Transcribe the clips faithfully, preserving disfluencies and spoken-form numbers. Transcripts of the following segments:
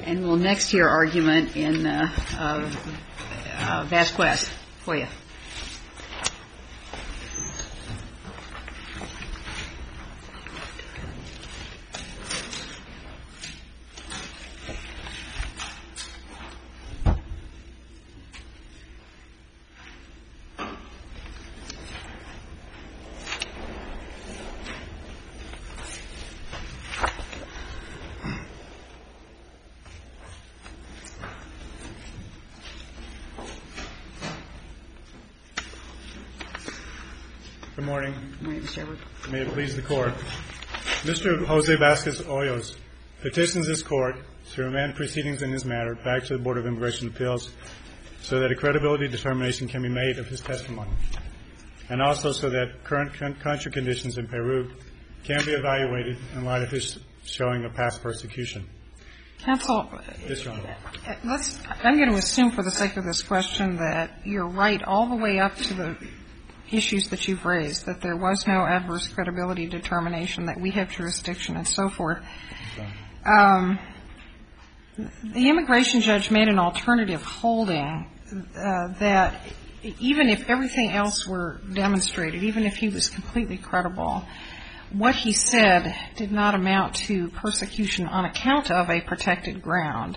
And we'll next hear argument in uh, uh, uh, Vasquez. For you. Good morning. Good morning, Mister Edward. May it please the Court. Mister Jose Vasquez-Hoyos petitions this Court to remand proceedings in this matter back to the Board of Immigration Appeals so that a credibility determination can be made of his testimony, and also so that current country conditions in Peru can be evaluated in light of his showing of past persecution. Counsel, yes, Your Honor. Let's, I'm going to assume for the sake of this question that you're right all the way up to the issues that you've raised, that there was no adverse credibility determination, that we have jurisdiction and so forth. Um, the immigration judge made an alternative holding uh, that even if everything else were demonstrated, even if he was completely credible, what he said did not amount to persecution on account of a protected ground.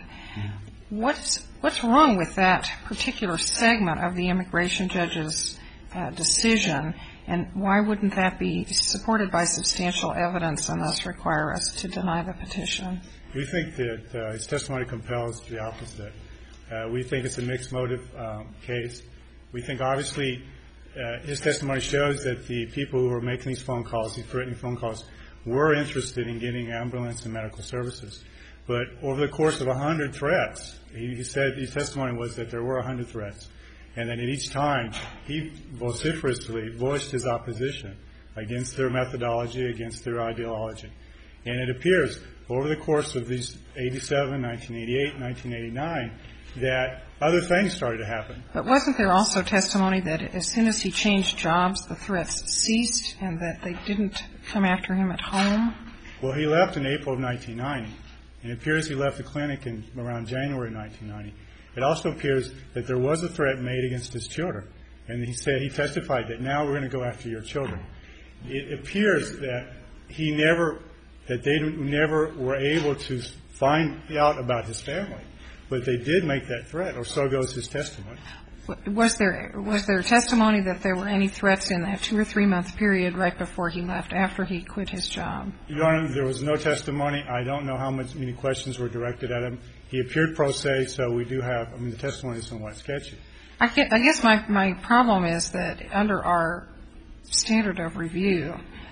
What's, what's wrong with that particular segment of the immigration judge's Uh, decision, and why wouldn't that be supported by substantial evidence and thus require us to deny the petition? We think that uh, his testimony compels the opposite. Uh, we think it's a mixed motive um, case. We think obviously uh, his testimony shows that the people who were making these phone calls, these threatening phone calls, were interested in getting ambulance and medical services. But over the course of a hundred threats, he, he said his testimony was that there were a hundred threats. And then at each time, he vociferously voiced his opposition against their methodology, against their ideology. And it appears over the course of these eighty-seven, nineteen eighty-eight, nineteen eighty-nine, that other things started to happen. But wasn't there also testimony that as soon as he changed jobs, the threats ceased and that they didn't come after him at home? Well, he left in April of nineteen ninety. And it appears he left the clinic in around January nineteen ninety. It also appears that there was a threat made against his children. And he said, he testified that now we're going to go after your children. It appears that he never, that they never were able to find out about his family. But they did make that threat, or so goes his testimony. Was there, was there testimony that there were any threats in that two or three month period right before he left, after he quit his job? Your Honor, there was no testimony. I don't know how much, many questions were directed at him. He appeared pro se, so we do have, I mean, the testimony is somewhat sketchy. I guess my, my problem is that under our standard of review,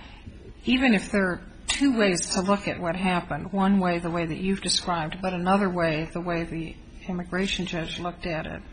even if there are two ways to look at what happened, one way the way that you've described, but another way the way the immigration judge looked at it,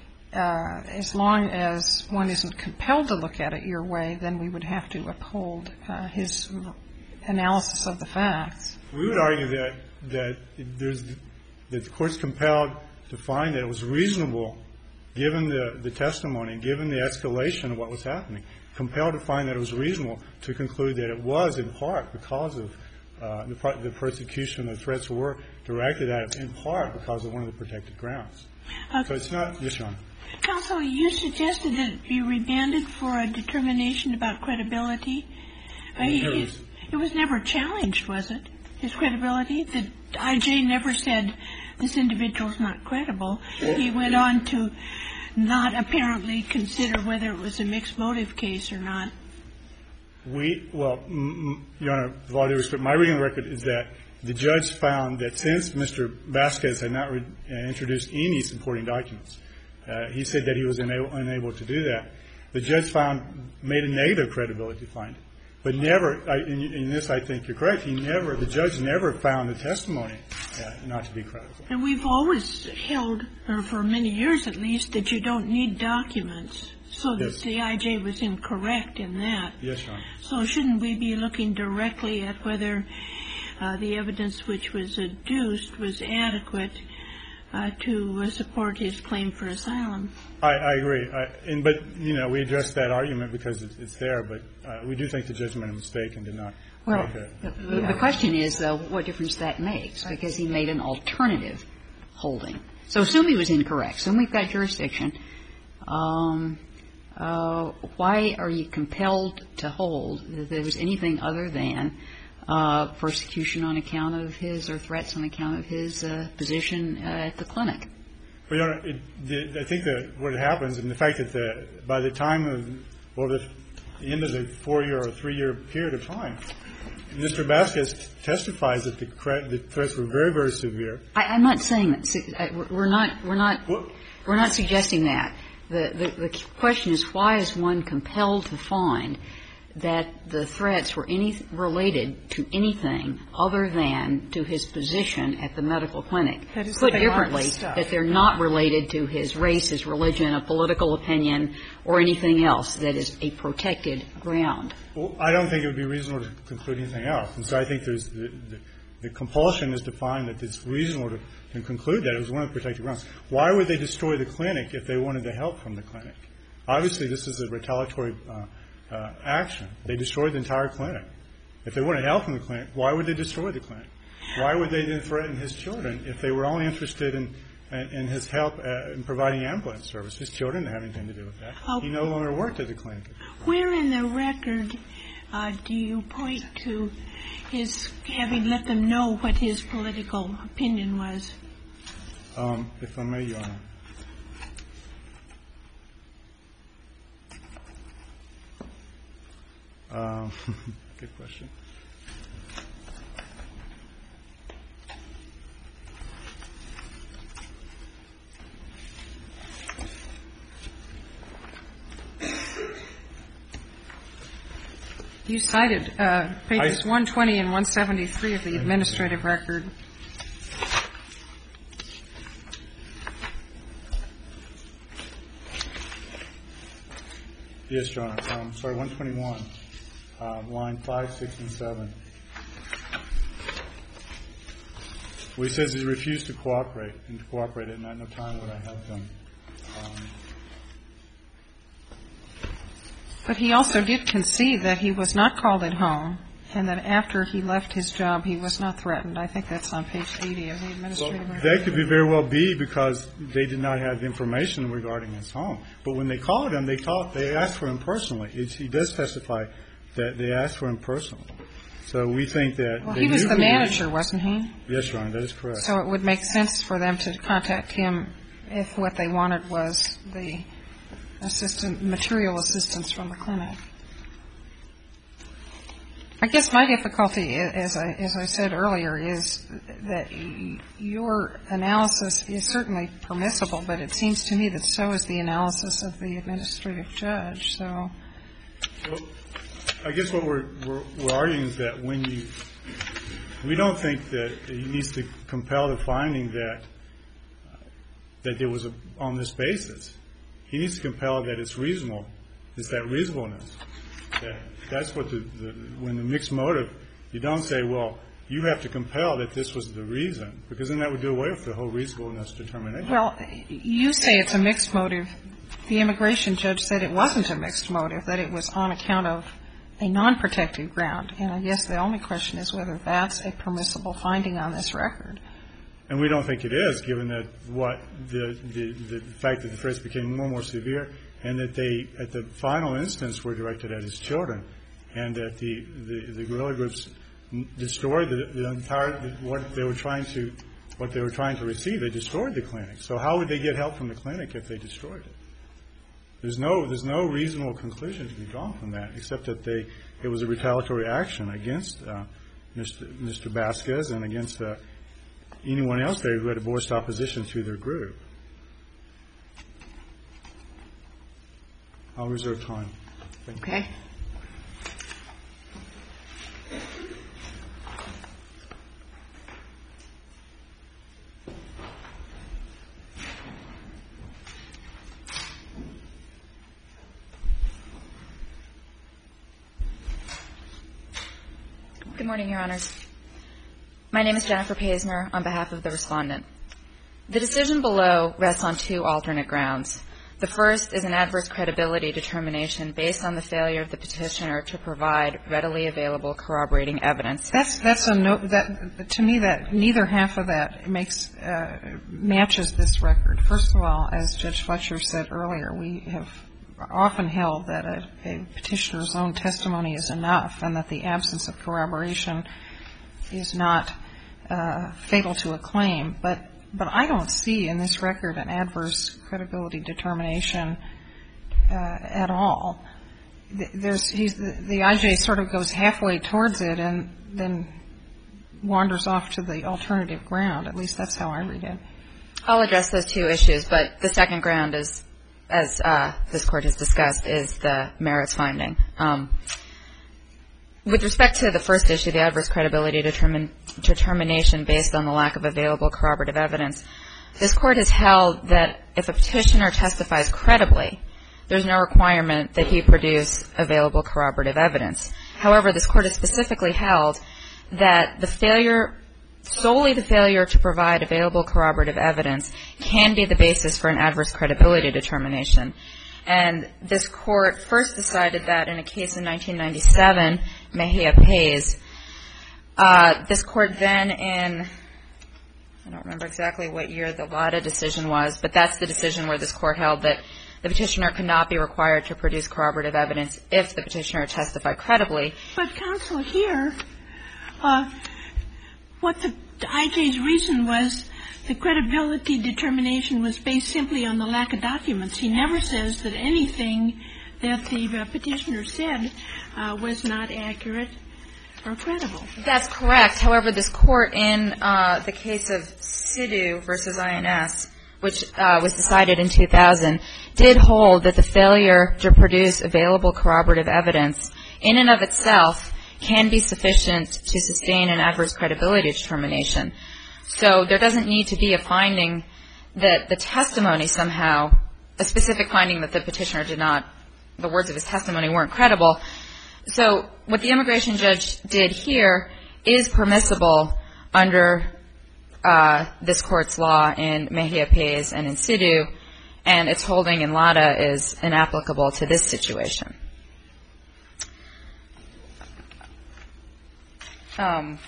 uh, as long as one isn't compelled to look at it your way, then we would have to uphold uh, his analysis of the facts. We would argue that, that there's, that the court's compelled to find that it was reasonable, given the, the testimony, given the escalation of what was happening, compelled to find that it was reasonable to conclude that it was in part because of uh, the, the persecution, the threats were directed at him in part because of one of the protected grounds. Uh, so it's not, yes, Your Honor. Counsel, you suggested that it be remanded for a determination about credibility. Uh, it, it was never challenged, was it? His credibility? The I J never said this individual's not credible. He went on to not apparently consider whether it was a mixed motive case or not. We, well, m- m- Your Honor, with all due respect, my reading of the record is that the judge found that since Mister Vasquez had not re- uh, introduced any supporting documents, uh, he said that he was unable, unable to do that. The judge found, made a negative credibility finding. But never, I, in, in this I think you're correct, he never, the judge never found the testimony uh, not to be credible. And we've always held, or for many years at least, that you don't need documents. So that yes. The I J was incorrect in that. Yes, Your Honor. So shouldn't we be looking directly at whether uh, the evidence which was adduced was adequate uh, to uh, support his claim for asylum? I, I agree. I, and, but, you know, we addressed that argument because it's, it's there, but uh, we do think the judge made a mistake and did not Well, Okay. The, the question is, though, what difference that makes, because he made an alternative holding. So assume he was incorrect. Assume we've got jurisdiction. Um, uh, why are you compelled to hold that there was anything other than uh, persecution on account of his or threats on account of his uh, position uh, at the clinic? Well, Your Honor, it, the, I think that what happens, and the fact that the, by the time of, or the end of the four-year or three-year period of time, Mister Vasquez testifies that the, the threats were very, very severe. I, I'm not saying that. We're not. We're not. What? We're not suggesting that. The, the the question is, why is one compelled to find that the threats were any related to anything other than to his position at the medical clinic? Put differently, that they're not related to his race, his religion, a political opinion, or anything else that is a protected ground. Well, I don't think it would be reasonable to conclude anything else. And so I think there's the, the, the compulsion is to find that it's reasonable to, to conclude that it was one of the protected grounds. Why would they destroy the clinic if they wanted the help from the clinic? Obviously, this is a retaliatory uh, uh, action. They destroyed the entire clinic. If they wanted help from the clinic, why would they destroy the clinic? Why would they then threaten his children if they were only interested in, in, in his help uh, in providing ambulance service? His children didn't have anything to do with that. Oh. He no longer worked at the clinic. Where in the record uh, do you point to his having let them know what his political opinion was? Um, if I may, Your Honor. Um, good question. You cited uh, pages I, one twenty and one seventy-three of the administrative record. Yes, Your Honor. Um, sorry, one twenty-one, uh, line five, six, and seven. Where he says he refused to cooperate, and to cooperate at no time would I help him. Um, But he also did concede that he was not called at home and that after he left his job, he was not threatened. I think that's on page eighty of the administrative well, record. that could be very well be because they did not have information regarding his home. But when they called him, they talked, they asked for him personally. It, he does testify that they asked for him personally. So we think that Well, they he was knew the who manager, wasn't he? Yes, Your Honor, that is correct. So it would make sense for them to contact him if what they wanted was the assistant, material assistance from the clinic. I guess my difficulty, as I, as I said earlier, is that your analysis is certainly permissible, but it seems to me that so is the analysis of the administrative judge. So, well, I guess what we're, we're, we're arguing is that when you, we don't think that he needs to compel the finding that uh, that there was a, on this basis. He needs to compel that it's reasonable. It's that reasonableness. That that's what the, the when the mixed motive, you don't say, well, you have to compel that this was the reason, because then that would do away with the whole reasonableness determination. well, you say it's a mixed motive. The immigration judge said it wasn't a mixed motive, that it was on account of a non-protected ground. And I guess the only question is whether that's a permissible finding on this record. And we don't think it is, given that what the, the, the fact that the threats became more and more severe, and that they, at the final instance, were directed at his children, and that the, the, the guerrilla groups destroyed the, the entire, what they were trying to, what they were trying to receive. They destroyed the clinic. So how would they get help from the clinic if they destroyed it? There's no, there's no reasonable conclusion to be drawn from that, except that they, it was a retaliatory action against uh, Mister Mister Vasquez and against uh, anyone else there who had voiced opposition to their group. I'll reserve time. Thank you. Okay. Good morning, Your Honors. My name is Jennifer Paisner on behalf of the respondent. The decision below rests on two alternate grounds. The first is an adverse credibility determination based on the failure of the petitioner to provide readily available corroborating evidence. That's that's a no. That to me, that neither half of that makes uh, matches this record. First of all, as Judge Fletcher said earlier, we have often held that a, a petitioner's own testimony is enough, and that the absence of corroboration is not uh, fatal to a claim. But But I don't see in this record an adverse credibility determination uh, at all. There's he's the, the I J sort of goes halfway towards it and then wanders off to the alternative ground. At least that's how I read it. I'll address those two issues, but the second ground is, as uh, this Court has discussed, is the merits finding. Um, with respect to the first issue, the adverse credibility determine, determination based on the lack of available corroborative evidence, this Court has held that if a petitioner testifies credibly, there's no requirement that he produce available corroborative evidence. However, this Court has specifically held that the failure, solely the failure to provide available corroborative evidence can be the basis for an adverse credibility determination. And this Court first decided that in a case in nineteen ninety-seven, Mejia Pays. Uh, this Court then in, I don't remember exactly what year the Lada decision was, but that's the decision where this Court held that the petitioner could not be required to produce corroborative evidence if the petitioner testified credibly. But, counsel, here, uh, what the I J's reason was, the credibility determination was based simply on the lack of documents. He never says that anything that the uh, petitioner said uh, was not accurate or credible. That's correct. However, this Court in uh, the case of Sidhu versus I N S, which uh, was decided in two thousand, did hold that the failure to produce available corroborative evidence in and of itself can be sufficient to sustain an adverse credibility determination. So there doesn't need to be a finding that the testimony somehow, a specific finding that the petitioner did not, the words of his testimony weren't credible. So what the immigration judge did here is permissible under uh, this Court's law in Mejia Pays and in Sidhu, and its holding in Lada is inapplicable to this situation. Um,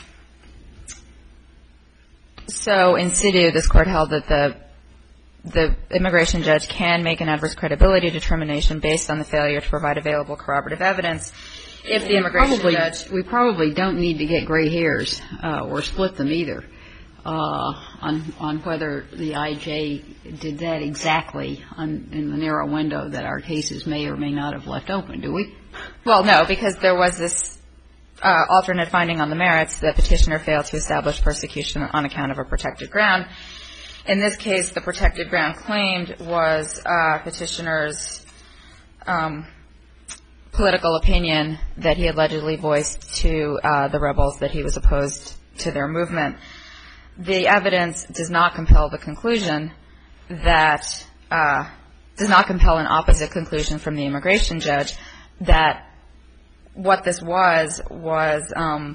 so in Sidhu, this Court held that the the immigration judge can make an adverse credibility determination based on the failure to provide available corroborative evidence. If the immigration probably, judge, we probably don't need to get gray hairs uh, or split them either uh, on on whether the I J did that exactly on, in the narrow window that our cases may or may not have left open, do we? Well, no, because there was this uh, alternate finding on the merits that petitioner failed to establish persecution on account of a protected ground. In this case, the protected ground claimed was uh, petitioner's um, political opinion that he allegedly voiced to uh, the rebels that he was opposed to their movement. The evidence does not compel the conclusion that, uh, does not compel an opposite conclusion from the immigration judge that what this was, was um,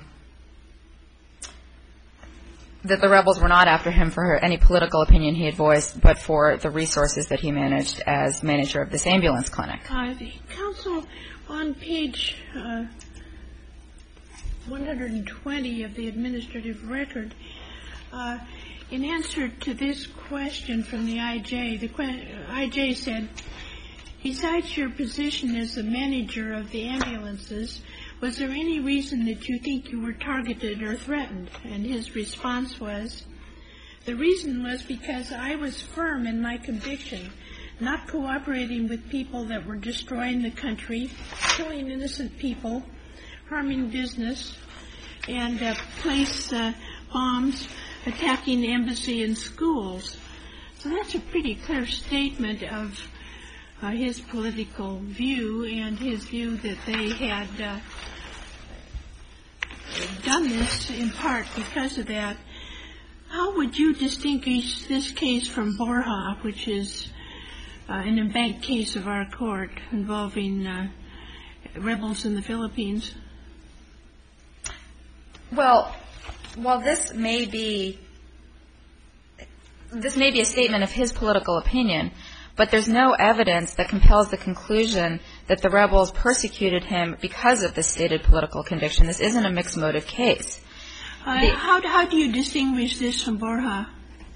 that the rebels were not after him for any political opinion he had voiced, but for the resources that he managed as manager of this ambulance clinic. Uh, the counsel, on page uh, one hundred twenty of the administrative record, uh, in answer to this question from the I J, the que- I J said, besides your position as the manager of the ambulances, was there any reason that you think you were targeted or threatened? And his response was, the reason was because I was firm in my conviction, not cooperating with people that were destroying the country, killing innocent people, harming business, and uh, place uh, bombs, attacking the embassy and schools. So that's a pretty clear statement of uh, his political view and his view that they had uh, done this in part because of that. How would you distinguish this case from Borja, which is uh, an embanked case of our court involving uh, rebels in the Philippines? Well, while this may be this may be a statement of his political opinion, but there's no evidence that compels the conclusion that the rebels persecuted him because of this stated political conviction. This isn't a mixed motive case. Uh, the, how, how do you distinguish this from Borja?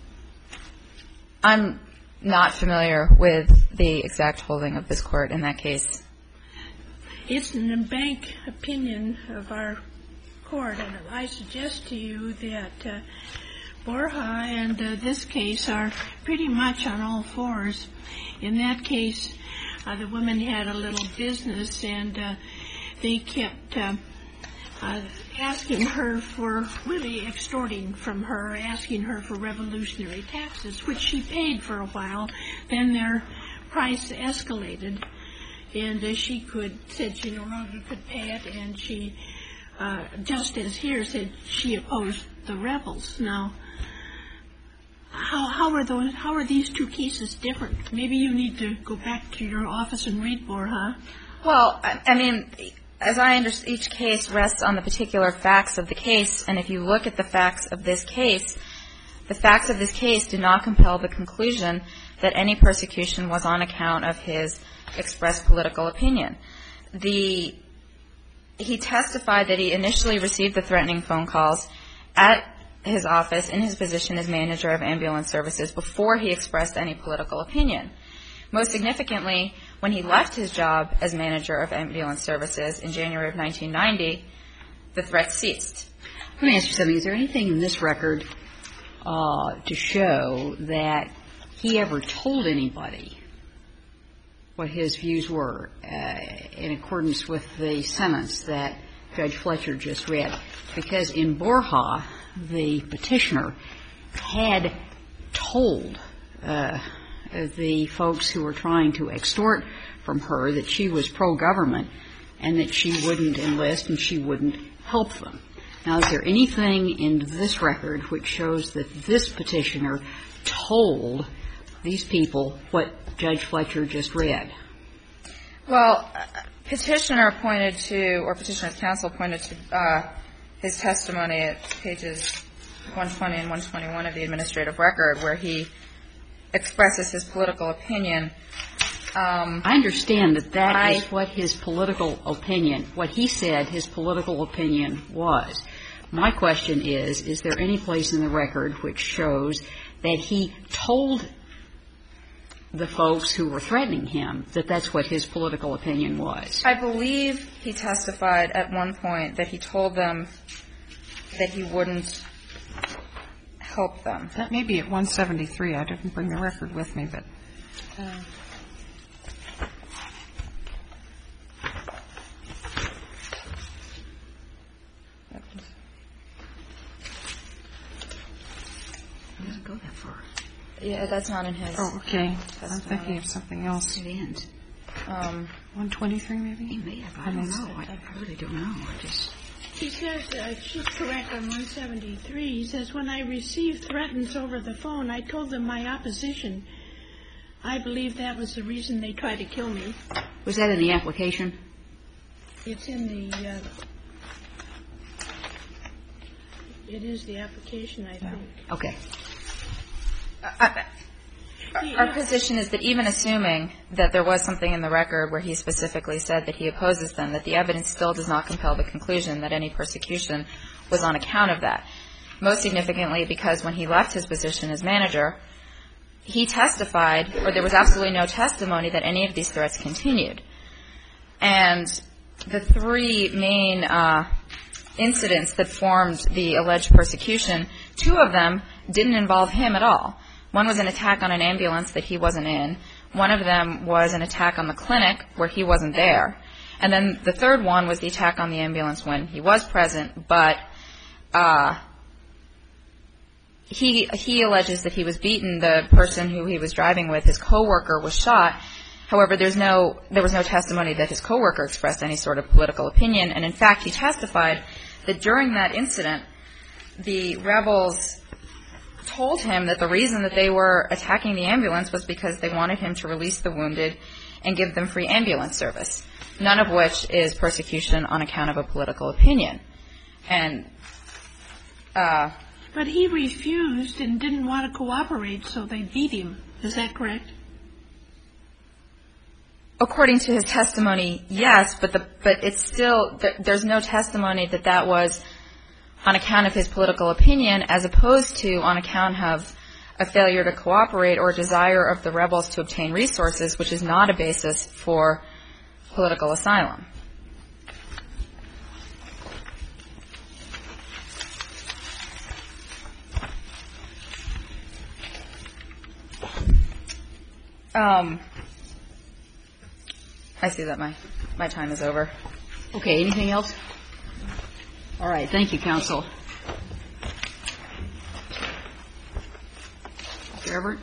I'm not familiar with the exact holding of this court in that case. It's an en-banc opinion of our court, and I suggest to you that uh, Borja and uh, this case are pretty much on all fours. In that case, uh, the woman had a little business, and uh, they kept uh, uh, asking her for, really extorting from her, asking her for revolutionary taxes, which she paid for a while. Then their price escalated, and uh, she could said she no longer could pay it, and she, uh, just as here, said she opposed the rebels. Now, how how are those? How are these two cases different? Maybe you need to go back to your office and read more, huh? Well, I, I mean, as I understand, each case rests on the particular facts of the case, and if you look at the facts of this case, the facts of this case do not compel the conclusion that any persecution was on account of his expressed political opinion. The he testified that he initially received the threatening phone calls at his office in his position as manager of ambulance services before he expressed any political opinion. Most significantly, when he left his job as manager of ambulance services in January of nineteen ninety, the threat ceased. Let me ask you something. Is there anything in this record uh, to show that he ever told anybody what his views were uh, in accordance with the sentence that Judge Fletcher just read? Because in Borja, the petitioner had told uh, the folks who were trying to extort from her that she was pro-government and that she wouldn't enlist and she wouldn't help them. Now, is there anything in this record which shows that this petitioner told these people what Judge Fletcher just read? Well, petitioner pointed to, or petitioner's counsel pointed to uh, his testimony at pages one twenty and one twenty-one of the administrative record, where he expresses his political opinion. Um, I understand that that I, is what his political opinion, what he said his political opinion was. My question is, is there any place in the record which shows that he told the folks who were threatening him that that's what his political opinion was? I believe he testified at one point that he told them that he wouldn't help them. That may be at one seventy-three. I didn't bring the record with me, but. Uh, doesn't go that far. Yeah, that's not in his. Oh, okay. Testimony. I'm thinking of something else. It ends. Um, one twenty-three, maybe? He may have. I don't know. I, I really don't know. I just. He says, uh, she's correct on one seventy-three. He says, when I received threats over the phone, I told them my opposition. I believe that was the reason they tried to kill me. Was that in the application? It's in the, uh, it is the application, I think. Okay. I, our position is that even assuming that there was something in the record where he specifically said that he opposes them, that the evidence still does not compel the conclusion that any persecution was on account of that. Most significantly, because when he left his position as manager, he testified, or there was absolutely no testimony that any of these threats continued. And the three main uh, incidents that formed the alleged persecution, two of them didn't involve him at all. One was an attack on an ambulance that he wasn't in. One of them was an attack on the clinic where he wasn't there. And then the third one was the attack on the ambulance when he was present, but uh, he he alleges that he was beaten. The person who he was driving with, his coworker, was shot. However, there's no there was no testimony that his coworker expressed any sort of political opinion. And in fact, he testified that during that incident, the rebels told him that the reason that they were attacking the ambulance was because they wanted him to release the wounded and give them free ambulance service, none of which is persecution on account of a political opinion. And uh, but he refused and didn't want to cooperate, so they beat him. Is that correct? according to his testimony, yes, but the but it's still there's no testimony that that was on account of his political opinion, as opposed to on account of a failure to cooperate or desire of the rebels to obtain resources, which is not a basis for political asylum. Um, I see that my, my time is over. Okay. Anything else? All right. Thank you, counsel. Mister Everett?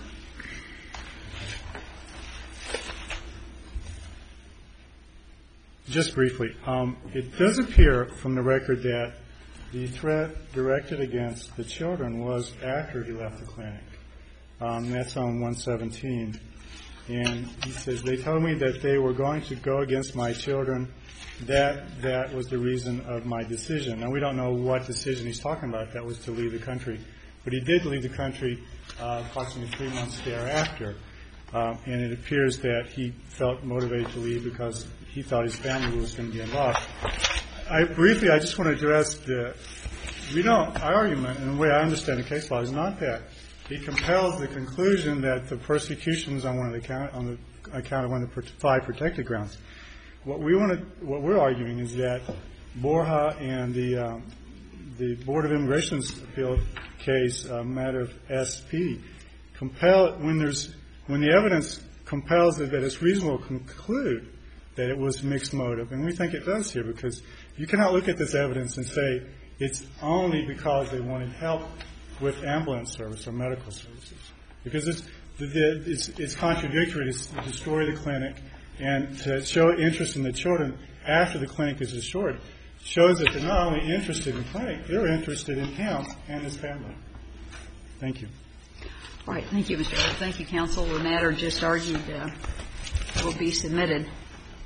Just briefly, um, it does appear from the record that the threat directed against the children was after he left the clinic. Um, that's on one seventeen. And he says, they told me that they were going to go against my children. That that was the reason of my decision. Now, we don't know what decision he's talking about. That was to leave the country. But he did leave the country uh, approximately three months thereafter. Um, and it appears that he felt motivated to leave because he thought his family was going to be involved. I, briefly, I just want to address the, we don't, our argument, and the way I understand the case law, is not that it compels the conclusion that the persecution is on one of the account, on the account of one of the five protected grounds. What we want to, what we're arguing is that Borja and the um, the Board of Immigration's appeal case, uh, matter of S P, compel when there's when the evidence compels it that it's reasonable to conclude that it was mixed motive, and we think it does here, because you cannot look at this evidence and say it's only because they wanted help with ambulance service or medical services, because it's it's, it's contradictory to destroy the clinic and to show interest in the children after the clinic is destroyed shows that they're not only interested in the clinic, they're interested in him and his family. Thank you. All right. Thank you, Mister Everett. Thank you, counsel. The matter just argued uh, will be submitted.